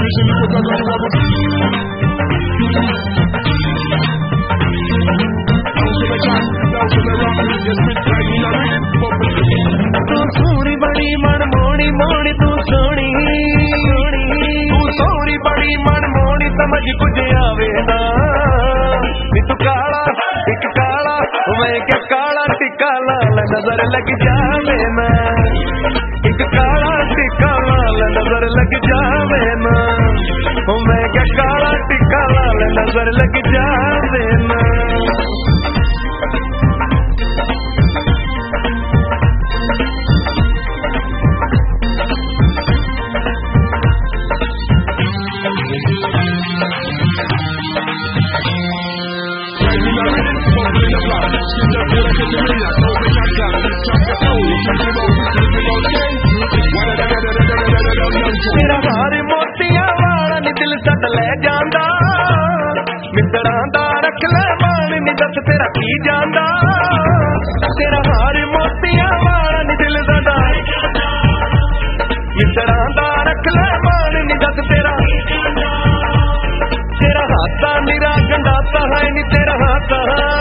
तू सूरी बड़ी मन मोड़ी मोड़ी तू सोनी तू सोरी बड़ी मन मोड़ी समझ कुछ आवे ना तू काला एक काला मैं क्या काला टिक्का लाल नजर लग जावे ना एक काला टिक्का लाल नजर लग जावे ना मैं क्या काला टिक्का लाल नजर लग जावे ना तेरा हार मोतिया वाला नी दिल सट ले जांदा मित्रा दा रख ले मान नी दस तेरा की जांदा तेरा हार मोतिया वाला नी दिल सट मित्रा दा रख ले मान नी दस तेरा तेरा हाथा मेरा गंडाता है नी तेरा हाथा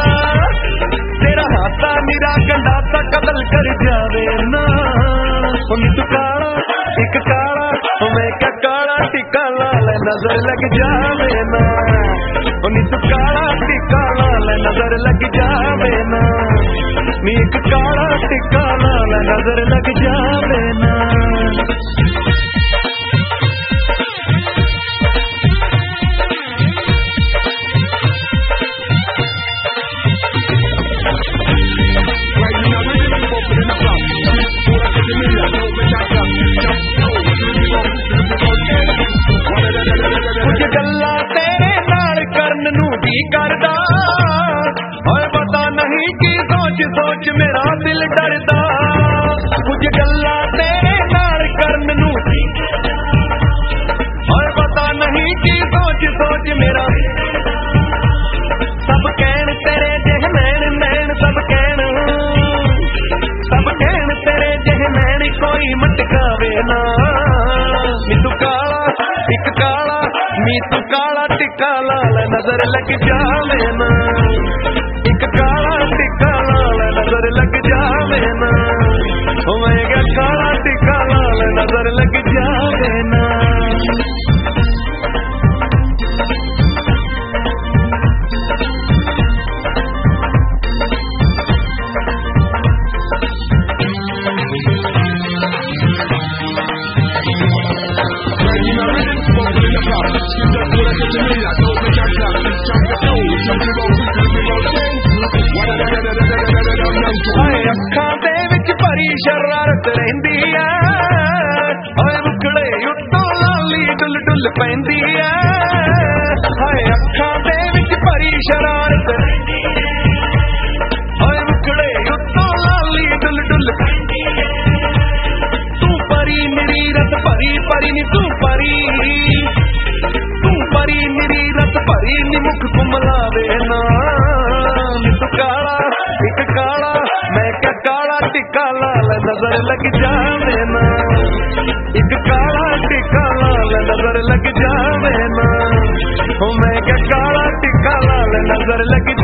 मेरा गंडाता कदल कर जावे ना तू काला एक काला मैं क्या काला टिक्का लाल नजर लग जावे ना तू काला टिक्का लाल नजर लग जावे ना मैं एक काला टिक्का लाल नजर लग जावे ना करदा और पता नहीं कि सोच सोच मेरा दिल डरदा कुछ गल्ला तेरे नाल करन नू और पता नहीं कि सोच सोच मेरा सब कहन तेरे जह नैन नैन सब कहन तेरे जह नैन कोई मटकावे ना नी तू काला एक काला नी तू काला टिक्का लाल नजर लग जावे ना एक काला टिक्का लाल नजर लग जावे ना मैं क्या काला टिक्का लाल नजर लग जावे ना अखा दे विच भरी शरारत रहिंदी है ओए मुकड़े उत्तों लाली डुल डुल पैंदी है हाय अखा दे विच भरी शरारत ओए मुकड़े उत्तों लाली डुल डुल तू परी मेरी रत भरी परी नी तू परी मेरी रत भरी नी मुख कुमलावे ना तू काला एक काला मैं क्या काला टिक्का लाल नजर लग जावे ना एक काला टिक्का लाल नजर लग जावे ना मैं क्या काला टिक्का लाल नजर लग